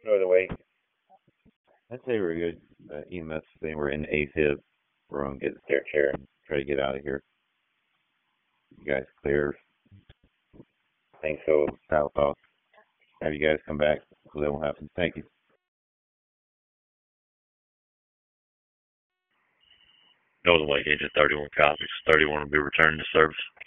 no other way. I'd say we're good. EMS thing, we're in the AFib. We're going to get the stair chair and try to get out of here. You guys clear. Thanks, so south off. Have you guys come back so that won't happen. Thank you. Northern Wake Engine 31 copies. 31 will be returned to service.